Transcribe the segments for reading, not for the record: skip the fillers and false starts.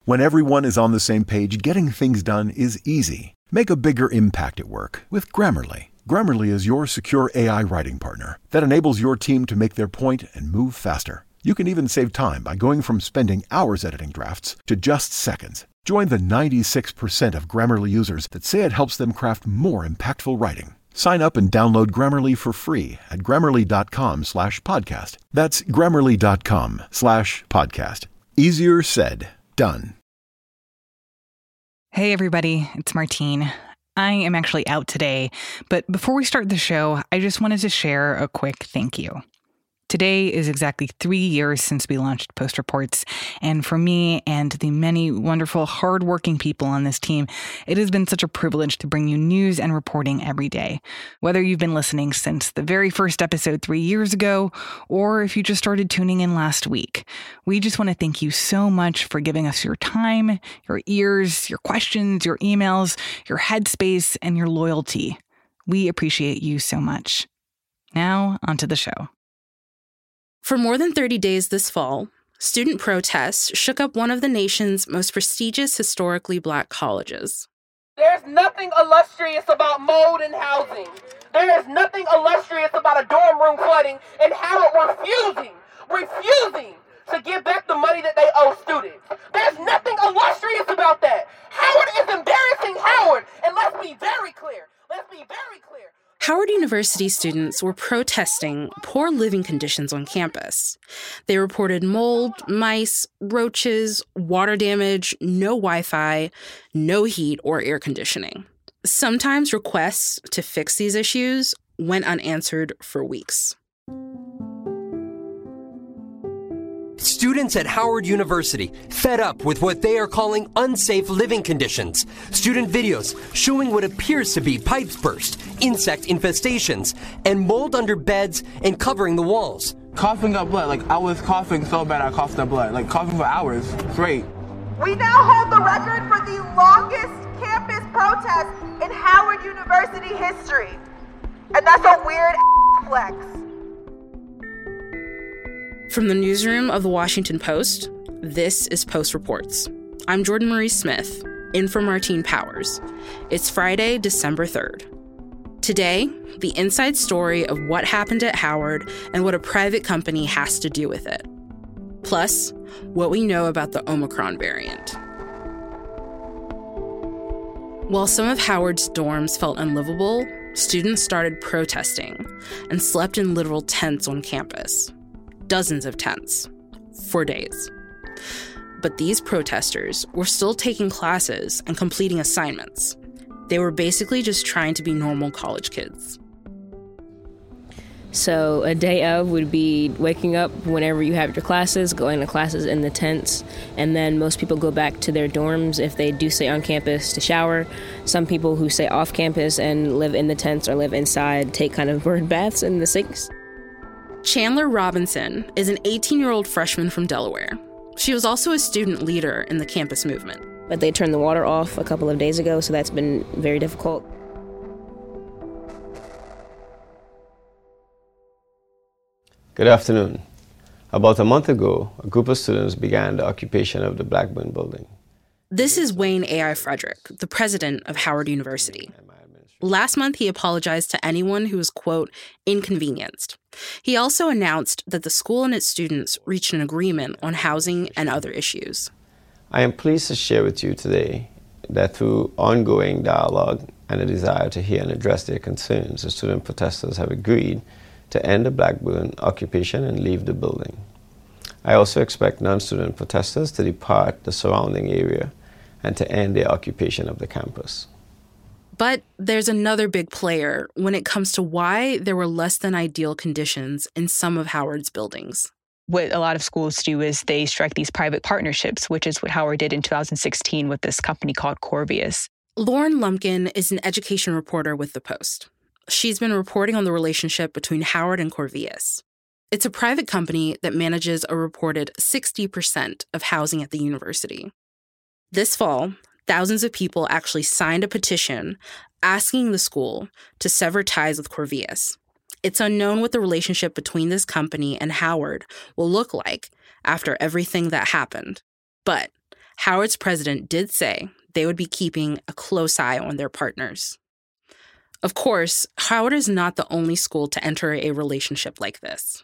When everyone is on the same page, getting things done is easy. Make a bigger impact at work with Grammarly. Grammarly is your secure AI writing partner that enables your team to make their point and move faster. You can even save time by going from spending hours editing drafts to just seconds. Join the 96% of Grammarly users that say it helps them craft more impactful writing. Sign up and download Grammarly for free at Grammarly.com/podcast. That's Grammarly.com/podcast. Easier said, done. Hey everybody, it's Martine. I am actually out today, but before we start the show, I just wanted to share a quick thank you. Today is exactly 3 years since we launched Post Reports, and for me and the many wonderful, hardworking people on this team, it has been such a privilege to bring you news and reporting every day. Whether you've been listening since the very first episode 3 years ago, or if you just started tuning in last week, we just want to thank you so much for giving us your time, your ears, your questions, your emails, your headspace, and your loyalty. We appreciate you so much. Now, onto the show. For more than 30 days this fall, student protests shook up one of the nation's most prestigious historically Black colleges. There's nothing illustrious about mold in housing. There is nothing illustrious about a dorm room flooding and Howard refusing to give back the money that they owe students. There's nothing illustrious about that. Howard is embarrassing Howard, and let's be very clear. Howard University students were protesting poor living conditions on campus. They reported mold, mice, roaches, water damage, no Wi-Fi, no heat or air conditioning. Sometimes requests to fix these issues went unanswered for weeks. Students at Howard University, fed up with what they are calling unsafe living conditions. Student videos showing what appears to be pipes burst, insect infestations, and mold under beds and covering the walls. Coughing up blood. I was coughing so bad I coughed up blood. Coughing for hours straight. We now hold the record for the longest campus protest in Howard University history. And that's a weird flex. From the newsroom of the Washington Post, this is Post Reports. I'm Jordan Marie Smith, in for Martine Powers. It's Friday, December 3rd. Today, the inside story of what happened at Howard and what a private company has to do with it. Plus, what we know about the Omicron variant. While some of Howard's dorms felt unlivable, students started protesting and slept in literal tents on campus. Dozens of tents, for days. But these protesters were still taking classes and completing assignments. They were basically just trying to be normal college kids. So a day of would be waking up whenever you have your classes, going to classes in the tents, and then most people go back to their dorms if they do stay on campus to shower. Some people who stay off campus and live in the tents or live inside take kind of bird baths in the sinks. Chandler Robinson is an 18-year-old freshman from Delaware. She was also a student leader in the campus movement. But they turned the water off a couple of days ago, so that's been very difficult. Good afternoon. About a month ago, a group of students began the occupation of the Blackburn building. This is Wayne A.I. Frederick, the president of Howard University. Last month, he apologized to anyone who was, quote, inconvenienced. He also announced that the school and its students reached an agreement on housing and other issues. I am pleased to share with you today that through ongoing dialogue and a desire to hear and address their concerns, the student protesters have agreed to end the Blackburn occupation and leave the building. I also expect non-student protesters to depart the surrounding area and to end their occupation of the campus. But there's another big player when it comes to why there were less than ideal conditions in some of Howard's buildings. What a lot of schools do is they strike these private partnerships, which is what Howard did in 2016 with this company called Corvius. Lauren Lumpkin is an education reporter with The Post. She's been reporting on the relationship between Howard and Corvius. It's a private company that manages a reported 60% of housing at the university. This fall, thousands of people actually signed a petition asking the school to sever ties with Corvius. It's unknown what the relationship between this company and Howard will look like after everything that happened. But Howard's president did say they would be keeping a close eye on their partners. Of course, Howard is not the only school to enter a relationship like this.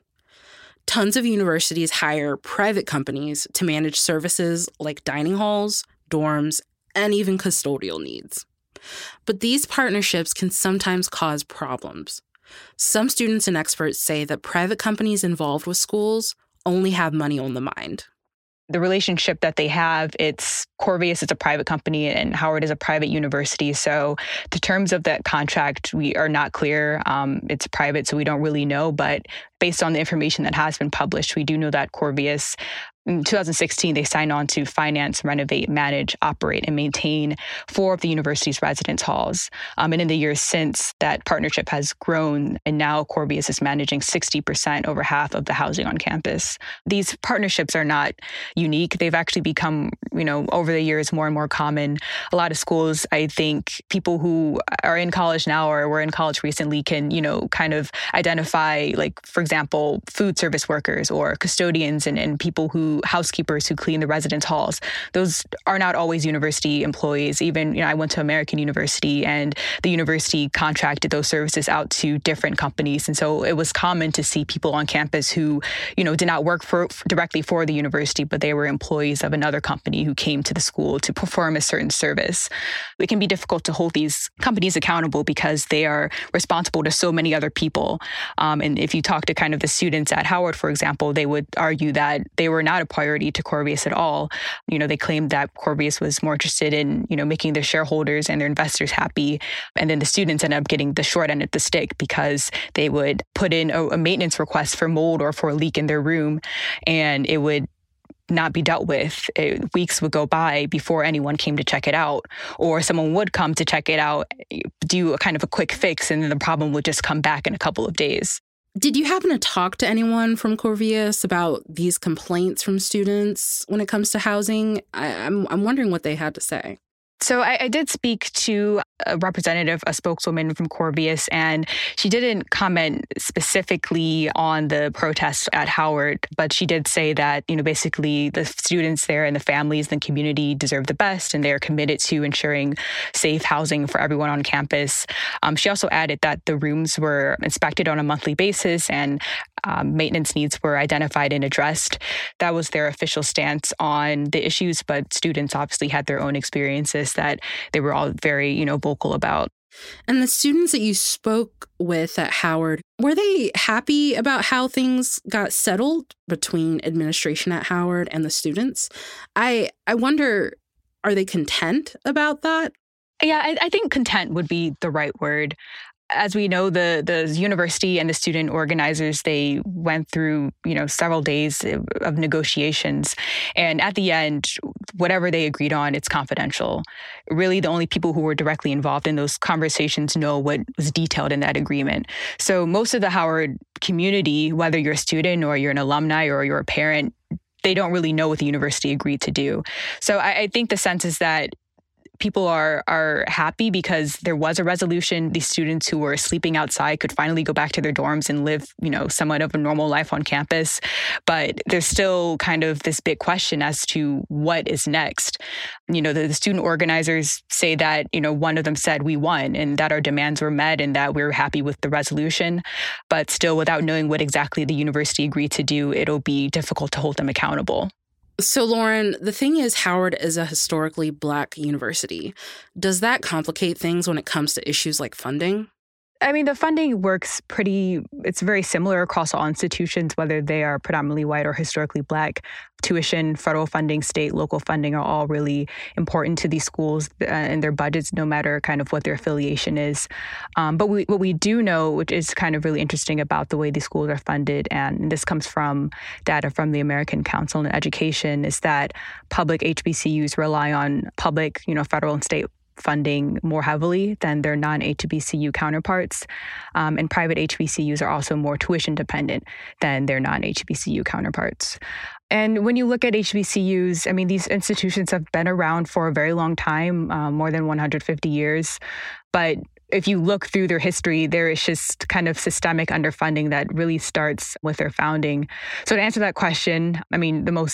Tons of universities hire private companies to manage services like dining halls, dorms, and even custodial needs. But these partnerships can sometimes cause problems. Some students and experts say that private companies involved with schools only have money on the mind. The relationship that they have, it's Corvius is a private company and Howard is a private university. So the terms of that contract, we are not clear. It's private, so we don't really know. But based on the information that has been published, we do know that Corvius, in 2016, they signed on to finance, renovate, manage, operate, and maintain 4 of the university's residence halls. And in the years since, that partnership has grown, and now Corvius is managing 60%, over half of the housing on campus. These partnerships are not unique. They've actually become, over the years, more and more common. A lot of schools, I think, people who are in college now or were in college recently can, kind of identify, like, for example, food service workers or custodians and people housekeepers who clean the residence halls. Those are not always university employees. Even, I went to American University and the university contracted those services out to different companies. And so it was common to see people on campus who, did not work directly for the university, but they were employees of another company who came to the school to perform a certain service. It can be difficult to hold these companies accountable because they are responsible to so many other people. And if you talk to kind of the students at Howard, for example, they would argue that they were not a priority to Corvius at all. They claimed that Corvius was more interested in, making their shareholders and their investors happy. And then the students ended up getting the short end of the stick because they would put in a maintenance request for mold or for a leak in their room, and it would not be dealt with. Weeks would go by before anyone came to check it out, or someone would come to check it out, do a kind of a quick fix, and then the problem would just come back in a couple of days. Did you happen to talk to anyone from Corvius about these complaints from students when it comes to housing? I'm wondering what they had to say. So I did speak to a representative, a spokeswoman from Corvius, and she didn't comment specifically on the protests at Howard, but she did say that, basically the students there and the families and the community deserve the best, and they're committed to ensuring safe housing for everyone on campus. She also added that the rooms were inspected on a monthly basis and maintenance needs were identified and addressed. That was their official stance on the issues, but students obviously had their own experiences that they were all very, vocal about. And the students that you spoke with at Howard, were they happy about how things got settled between administration at Howard and the students? I wonder, are they content about that? Yeah, I think content would be the right word. As we know, the university and the student organizers, they went through, several days of negotiations. And at the end, whatever they agreed on, it's confidential. Really, the only people who were directly involved in those conversations know what was detailed in that agreement. So most of the Howard community, whether you're a student or you're an alumni or you're a parent, they don't really know what the university agreed to do. So I think the sense is that people are happy because there was a resolution. These students who were sleeping outside could finally go back to their dorms and live, somewhat of a normal life on campus. But there's still kind of this big question as to what is next. The student organizers say that, one of them said we won and that our demands were met and that we're happy with the resolution. But still, without knowing what exactly the university agreed to do, it'll be difficult to hold them accountable. So, Lauren, the thing is, Howard is a historically Black university. Does that complicate things when it comes to issues like funding? I mean, the funding works it's very similar across all institutions, whether they are predominantly white or historically Black. Tuition, federal funding, state, local funding are all really important to these schools and their budgets, no matter kind of what their affiliation is. But what we do know, which is kind of really interesting about the way these schools are funded, and this comes from data from the American Council on Education, is that public HBCUs rely on public, federal and state funding more heavily than their non-HBCU counterparts. And private HBCUs are also more tuition dependent than their non-HBCU counterparts. And when you look at HBCUs, I mean, these institutions have been around for a very long time, more than 150 years. But if you look through their history, there is just kind of systemic underfunding that really starts with their founding. So to answer that question, I mean, the most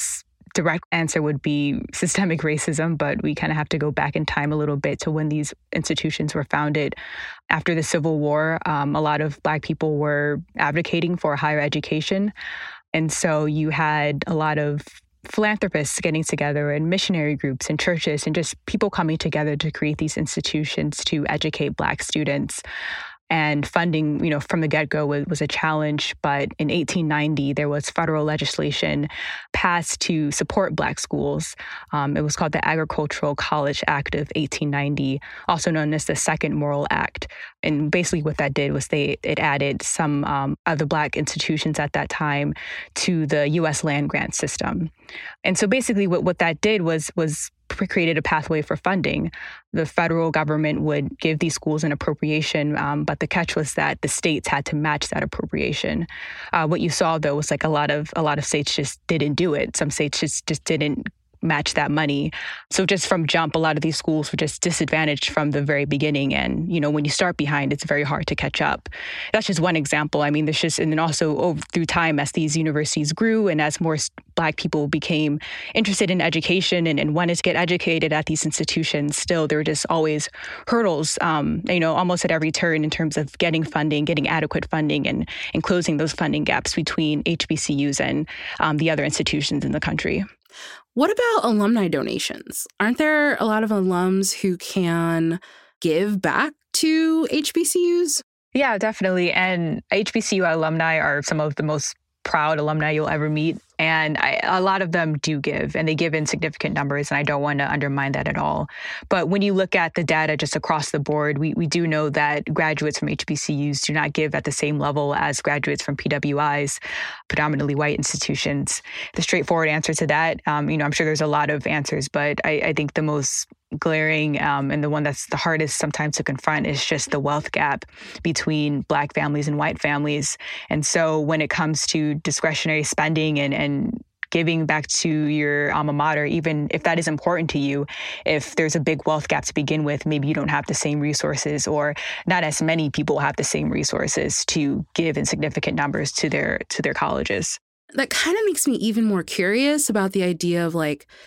direct answer would be systemic racism, but we kind of have to go back in time a little bit to when these institutions were founded. After the Civil War, a lot of Black people were advocating for higher education. And so you had a lot of philanthropists getting together and missionary groups and churches and just people coming together to create these institutions to educate Black students. And funding, from the get-go was a challenge. But in 1890, there was federal legislation passed to support Black schools. It was called the Agricultural College Act of 1890, also known as the Second Morrill Act. And basically what that did was it added some of the Black institutions at that time to the U.S. land grant system. And so basically what that did was created a pathway for funding. The federal government would give these schools an appropriation, but the catch was that the states had to match that appropriation. What you saw, though, was like a lot of states just didn't do it. Some states just didn't match that money. So just from jump, a lot of these schools were just disadvantaged from the very beginning. And, when you start behind, it's very hard to catch up. That's just one example. I mean, and then also through time, as these universities grew and as more Black people became interested in education and wanted to get educated at these institutions, still, there were just always hurdles, almost at every turn in terms of getting funding, getting adequate funding and closing those funding gaps between HBCUs and the other institutions in the country. What about alumni donations? Aren't there a lot of alums who can give back to HBCUs? Yeah, definitely. And HBCU alumni are some of the most proud alumni you'll ever meet. And a lot of them do give, and they give in significant numbers, and I don't want to undermine that at all. But when you look at the data just across the board, we do know that graduates from HBCUs do not give at the same level as graduates from PWIs, predominantly white institutions. The straightforward answer to that, I'm sure there's a lot of answers, but I think the most glaring and the one that's the hardest sometimes to confront is just the wealth gap between Black families and white families. And so when it comes to discretionary spending and giving back to your alma mater, even if that is important to you, if there's a big wealth gap to begin with, maybe you don't have the same resources, or not as many people have the same resources to give in significant numbers to their colleges. That kind of makes me even more curious about the idea of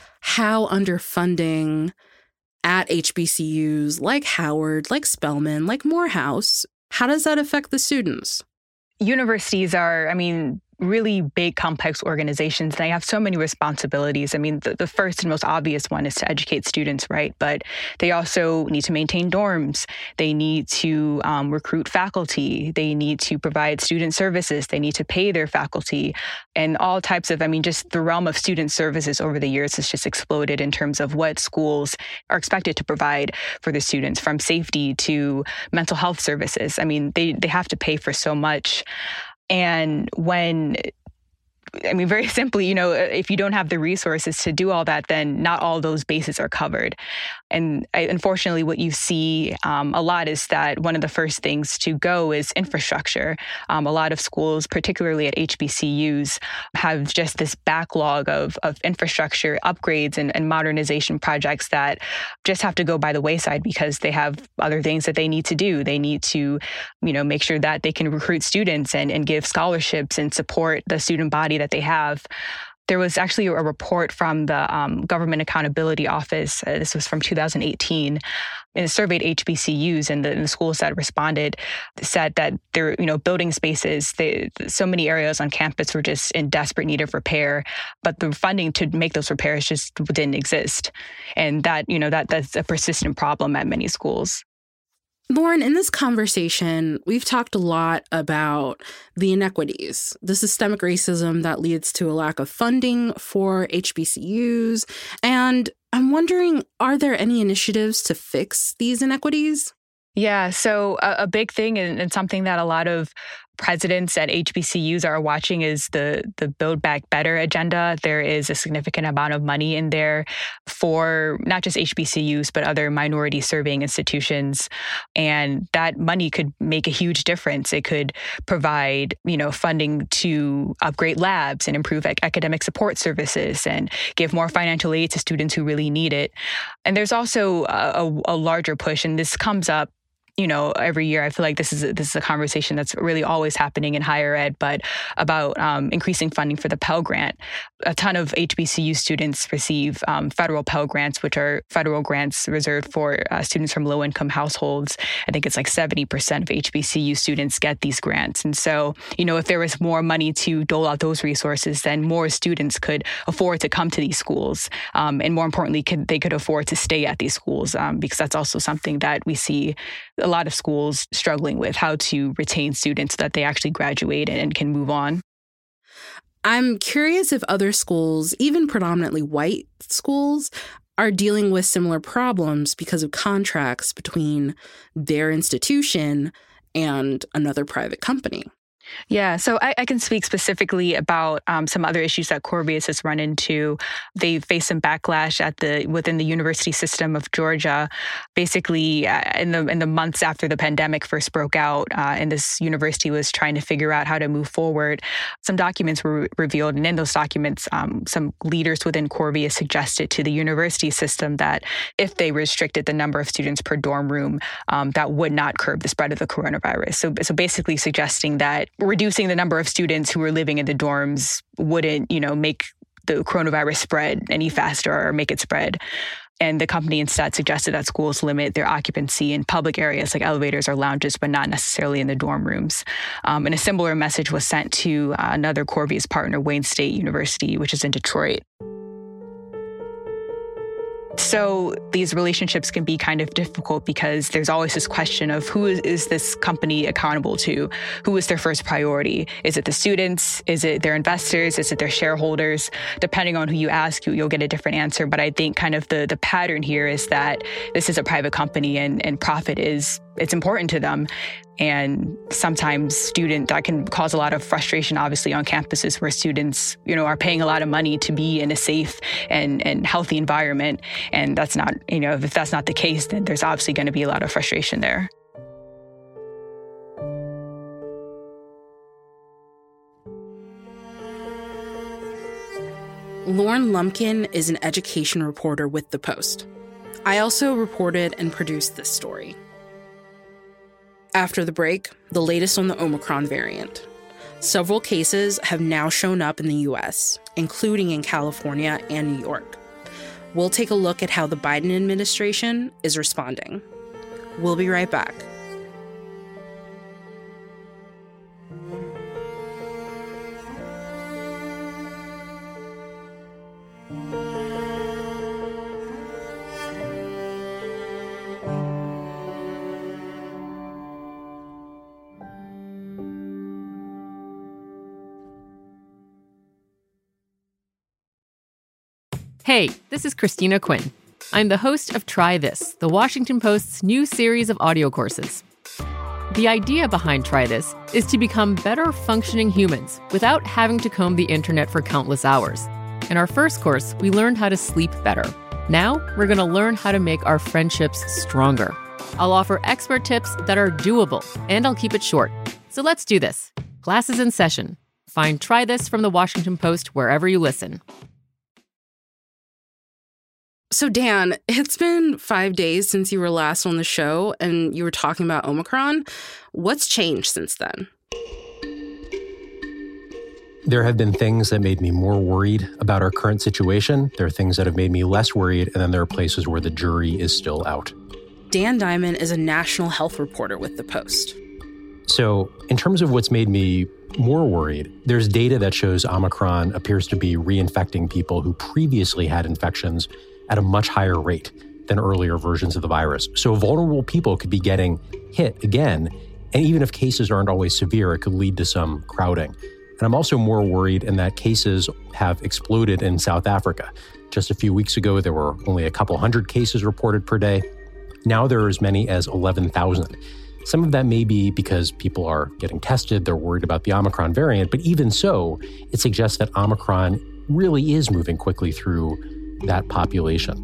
how underfunding at HBCUs like Howard, like Spelman, like Morehouse, how does that affect the students? Universities are, really big, complex organizations. They have so many responsibilities. The first and most obvious one is to educate students, right? But they also need to maintain dorms. They need to recruit faculty. They need to provide student services. They need to pay their faculty. And all types of, just the realm of student services over the years has just exploded in terms of what schools are expected to provide for the students, from safety to mental health services. They have to pay for so much. And very simply, if you don't have the resources to do all that, then not all those bases are covered. And unfortunately, what you see a lot is that one of the first things to go is infrastructure. A lot of schools, particularly at HBCUs, have just this backlog of infrastructure upgrades and modernization projects that just have to go by the wayside because they have other things that they need to do. They need to, make sure that they can recruit students and give scholarships and support the student body that they have. There was actually a report from the Government Accountability Office. This was from 2018. And it surveyed HBCUs, and the schools that responded said that their, building spaces, so many areas on campus were just in desperate need of repair, but the funding to make those repairs just didn't exist. And that, that's a persistent problem at many schools. Lauren, in this conversation, we've talked a lot about the inequities, the systemic racism that leads to a lack of funding for HBCUs. And I'm wondering, are there any initiatives to fix these inequities? Yeah, so a big thing and something that a lot of presidents at HBCUs are watching is the Build Back Better agenda. There is a significant amount of money in there for not just HBCUs, but other minority serving institutions. And that money could make a huge difference. It could provide, funding to upgrade labs and improve academic support services and give more financial aid to students who really need it. And there's also a larger push, and this comes up every year. I feel like this is a conversation that's really always happening in higher ed, but about increasing funding for the Pell Grant. A ton of HBCU students receive federal Pell Grants, which are federal grants reserved for students from low-income households. I think it's like 70% of HBCU students get these grants. And so, if there was more money to dole out those resources, then more students could afford to come to these schools. And more importantly, they could afford to stay at these schools, because that's also something that we see a lot of schools struggling with, how to retain students so that they actually graduate and can move on. I'm curious if other schools, even predominantly white schools, are dealing with similar problems because of contracts between their institution and another private company. Yeah, so I can speak specifically about some other issues that Corvius has run into. They faced some backlash within the university system of Georgia. Basically, in the months after the pandemic first broke out, and this university was trying to figure out how to move forward, some documents were revealed, and in those documents, some leaders within Corvius suggested to the university system that if they restricted the number of students per dorm room, that would not curb the spread of the coronavirus. So basically suggesting that reducing the number of students who were living in the dorms wouldn't, make the coronavirus spread any faster or make it spread. And the company instead suggested that schools limit their occupancy in public areas like elevators or lounges, but not necessarily in the dorm rooms. And a similar message was sent to another Corvius partner, Wayne State University, which is in Detroit. So these relationships can be kind of difficult because there's always this question of who is this company accountable to? Who is their first priority? Is it the students? Is it their investors? Is it their shareholders? Depending on who you ask, you'll get a different answer. But I think kind of the pattern here is that this is a private company and profit it's important to them. And sometimes that can cause a lot of frustration, obviously, on campuses where students, are paying a lot of money to be in a safe and healthy environment. And that's not, if that's not the case, then there's obviously going to be a lot of frustration there. Lauren Lumpkin is an education reporter with The Post. I also reported and produced this story. After the break, the latest on the Omicron variant. Several cases have now shown up in the U.S., including in California and New York. We'll take a look at how the Biden administration is responding. We'll be right back. Hey, this is Christina Quinn. I'm the host of Try This, the Washington Post's new series of audio courses. The idea behind Try This is to become better functioning humans without having to comb the internet for countless hours. In our first course, we learned how to sleep better. Now, we're going to learn how to make our friendships stronger. I'll offer expert tips that are doable, and I'll keep it short. So let's do this. Class is in session. Find Try This from the Washington Post wherever you listen. So, Dan, it's been 5 days since you were last on the show and you were talking about Omicron. What's changed since then? There have been things that made me more worried about our current situation. There are things that have made me less worried, and then there are places where the jury is still out. Dan Diamond is a national health reporter with The Post. So, in terms of what's made me more worried, there's data that shows Omicron appears to be reinfecting people who previously had infections at a much higher rate than earlier versions of the virus. So vulnerable people could be getting hit again, and even if cases aren't always severe, it could lead to some crowding. And I'm also more worried in that cases have exploded in South Africa. Just a few weeks ago, there were only a couple hundred cases reported per day. Now there are as many as 11,000. Some of that may be because people are getting tested, they're worried about the Omicron variant, but even so, it suggests that Omicron really is moving quickly through that population.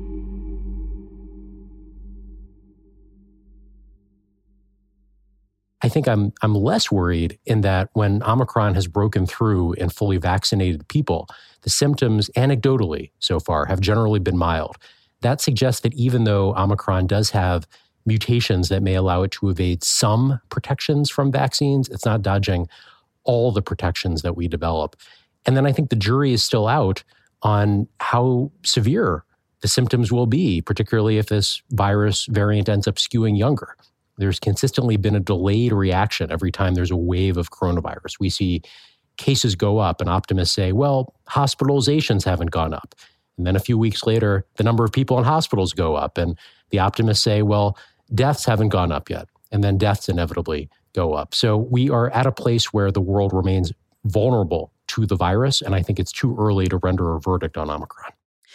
I think I'm less worried in that when Omicron has broken through in fully vaccinated people, the symptoms anecdotally so far have generally been mild. That suggests that even though Omicron does have mutations that may allow it to evade some protections from vaccines. It's not dodging all the protections that we develop. And then I think the jury is still out on how severe the symptoms will be, particularly if this virus variant ends up skewing younger. There's consistently been a delayed reaction every time there's a wave of coronavirus. We see cases go up and optimists say, well, hospitalizations haven't gone up. And then a few weeks later, the number of people in hospitals go up. And the optimists say, well, deaths haven't gone up yet. And then deaths inevitably go up. So we are at a place where the world remains vulnerable to the virus. And I think it's too early to render a verdict on Omicron.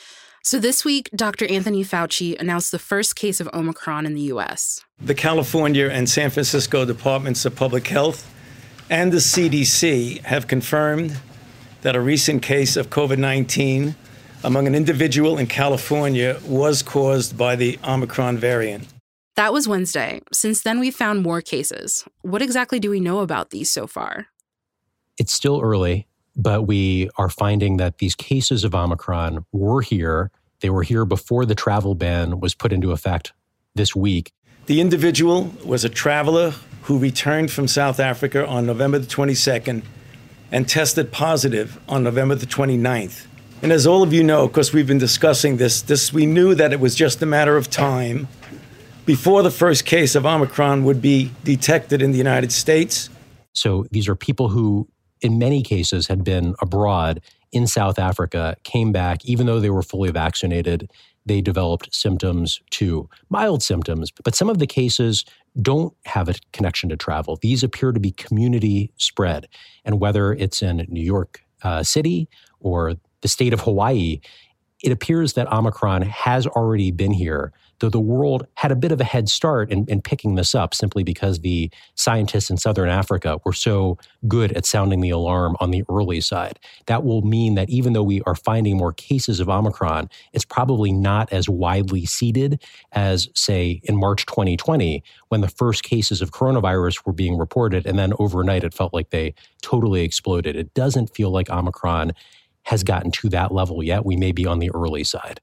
So this week, Dr. Anthony Fauci announced the first case of Omicron in the U.S. The California and San Francisco Departments of Public Health and the CDC have confirmed that a recent case of COVID-19 among an individual in California was caused by the Omicron variant. That was Wednesday. Since then, we've found more cases. What exactly do we know about these so far? It's still early, but we are finding that these cases of Omicron were here. They were here before the travel ban was put into effect this week. The individual was a traveler who returned from South Africa on November the 22nd and tested positive on November the 29th. And as all of you know, because we've been discussing this, we knew that it was just a matter of time before the first case of Omicron would be detected in the United States. So these are people who, in many cases, had been abroad in South Africa, came back, even though they were fully vaccinated, they developed symptoms too, mild symptoms. But some of the cases don't have a connection to travel. These appear to be community spread. And whether it's in New York City or the state of Hawaii, it appears that Omicron has already been here, though the world had a bit of a head start in picking this up simply because the scientists in Southern Africa were so good at sounding the alarm on the early side. That will mean that even though we are finding more cases of Omicron, it's probably not as widely seeded as, say, in March 2020, when the first cases of coronavirus were being reported, and then overnight it felt like they totally exploded. It doesn't feel like Omicron has gotten to that level yet. We may be on the early side.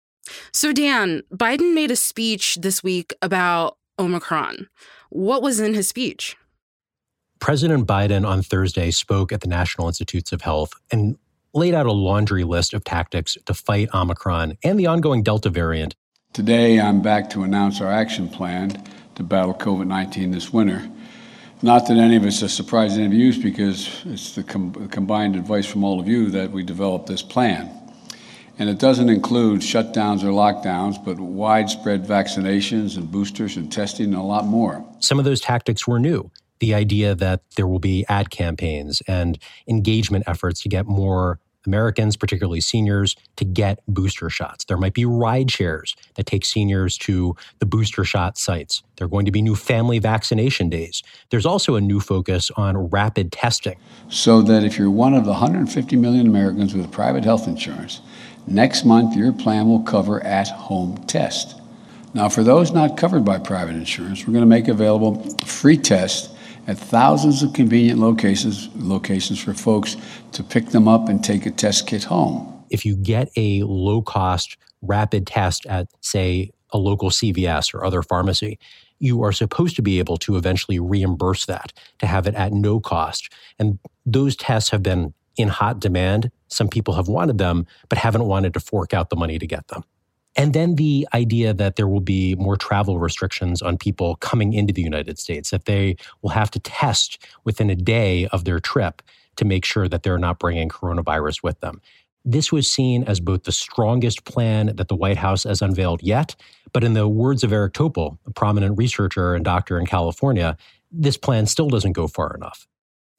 So, Dan, Biden made a speech this week about Omicron. What was in his speech? President Biden on Thursday spoke at the National Institutes of Health and laid out a laundry list of tactics to fight Omicron and the ongoing Delta variant. Today, I'm back to announce our action plan to battle COVID-19 this winter. Not that any of us are surprised any of you, because it's the combined advice from all of you that we developed this plan. And it doesn't include shutdowns or lockdowns, but widespread vaccinations and boosters and testing and a lot more. Some of those tactics were new. The idea that there will be ad campaigns and engagement efforts to get more Americans, particularly seniors, to get booster shots. There might be ride shares that take seniors to the booster shot sites. There are going to be new family vaccination days. There's also a new focus on rapid testing. So that if you're one of the 150 million Americans with private health insurance, next month your plan will cover at-home test. Now, for those not covered by private insurance, we're going to make available free tests at thousands of convenient locations for folks to pick them up and take a test kit home. If you get a low-cost rapid test at, say, a local CVS or other pharmacy, you are supposed to be able to eventually reimburse that, to have it at no cost. And those tests have been in hot demand. Some people have wanted them, but haven't wanted to fork out the money to get them. And then the idea that there will be more travel restrictions on people coming into the United States, that they will have to test within a day of their trip to make sure that they're not bringing coronavirus with them. This was seen as both the strongest plan that the White House has unveiled yet, but in the words of Eric Topol, a prominent researcher and doctor in California, this plan still doesn't go far enough.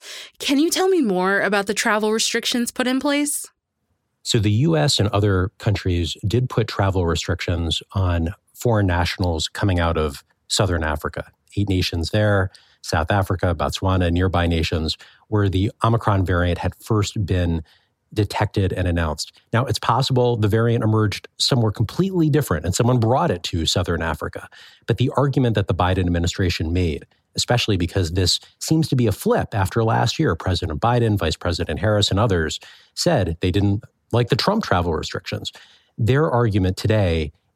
Can you tell me more about the travel restrictions put in place? So the U.S. and other countries did put travel restrictions on foreign nationals coming out of Southern Africa. 8 nations there, South Africa, Botswana, nearby nations, where the Omicron variant had first been detected and announced. Now, it's possible the variant emerged somewhere completely different and someone brought it to Southern Africa. But the argument that the Biden administration made, especially because this seems to be a flip after last year, President Biden, Vice President Harris, and others said they didn't like the Trump travel restrictions. Their argument today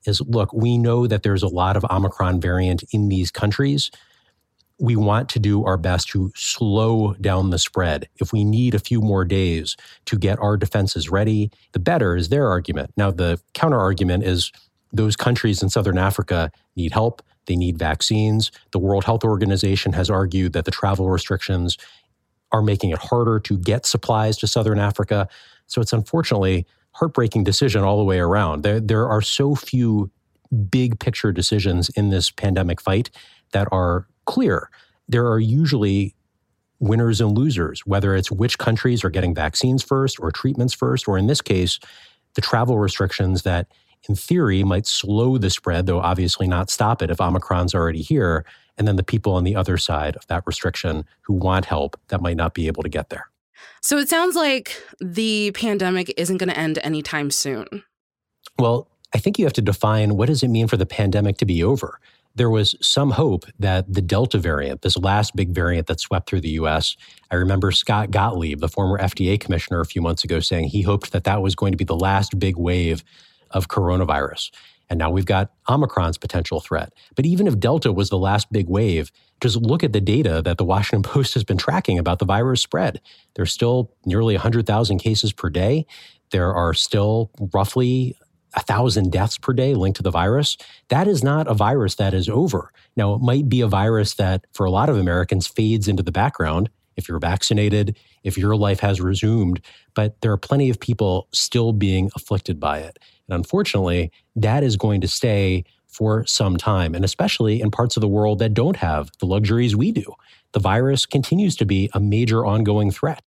is, look, we know that there's a lot of Omicron variant in these countries. We want to do our best to slow down the spread. If we need a few more days to get our defenses ready, the better is their argument. Now, the counter argument is those countries in Southern Africa need help. They need vaccines. The World Health Organization has argued that the travel restrictions are making it harder to get supplies to Southern Africa. So it's unfortunately heartbreaking decision all the way around. There are so few big picture decisions in this pandemic fight that are clear. There are usually winners and losers, whether it's which countries are getting vaccines first or treatments first, or in this case, the travel restrictions that in theory might slow the spread, though obviously not stop it if Omicron's already here, and then the people on the other side of that restriction who want help that might not be able to get there. So it sounds like the pandemic isn't going to end anytime soon. Well, I think you have to define what does it mean for the pandemic to be over? There was some hope that the Delta variant, this last big variant that swept through the U.S., I remember Scott Gottlieb, the former FDA commissioner a few months ago, saying he hoped that that was going to be the last big wave of coronavirus. And now we've got Omicron's potential threat. But even if Delta was the last big wave, just look at the data that the Washington Post has been tracking about the virus spread. There's still nearly 100,000 cases per day. There are still roughly 1,000 deaths per day linked to the virus. That is not a virus that is over. Now, it might be a virus that, for a lot of Americans, fades into the background if you're vaccinated, if your life has resumed, but there are plenty of people still being afflicted by it. And unfortunately, that is going to stay for some time, and especially in parts of the world that don't have the luxuries we do. The virus continues to be a major ongoing threat.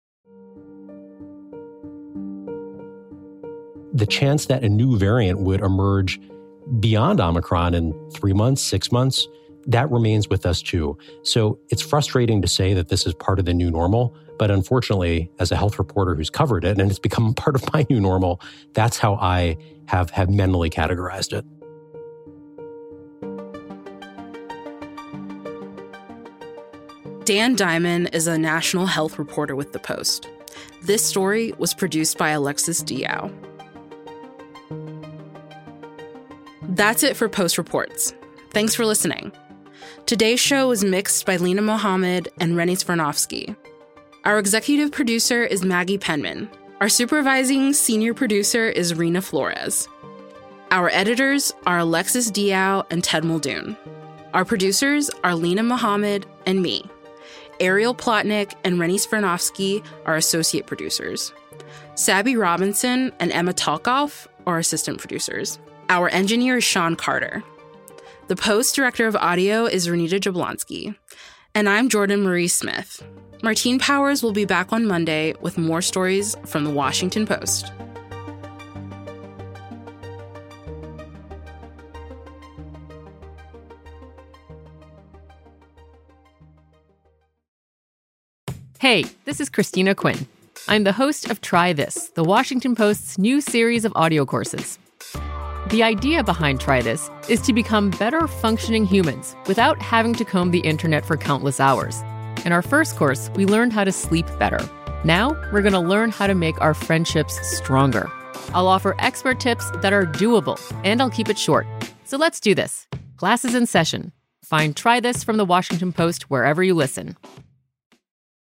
The chance that a new variant would emerge beyond Omicron in 3 months, 6 months, that remains with us too. So it's frustrating to say that this is part of the new normal, but unfortunately, as a health reporter who's covered it, and it's become part of my new normal, that's how I have mentally categorized it. Dan Diamond is a national health reporter with The Post. This story was produced by Alexis Diao. That's it for Post Reports. Thanks for listening. Today's show was mixed by Lena Mohammed and Rennie Svirnovsky. Our executive producer is Maggie Penman. Our supervising senior producer is Rena Flores. Our editors are Alexis Diao and Ted Muldoon. Our producers are Lena Mohammed and me. Ariel Plotnick and Rennie Svirnovsky are associate producers. Sabby Robinson and Emma Talkoff are assistant producers. Our engineer is Sean Carter. The Post director of audio is Renita Jablonski. And I'm Jordan Marie Smith. Martine Powers will be back on Monday with more stories from the Washington Post. Hey, this is Christina Quinn. I'm the host of Try This, the Washington Post's new series of audio courses. The idea behind Try This is to become better functioning humans without having to comb the internet for countless hours. In our first course, we learned how to sleep better. Now, we're going to learn how to make our friendships stronger. I'll offer expert tips that are doable, and I'll keep it short. So let's do this. Class is in session. Find Try This from the Washington Post wherever you listen.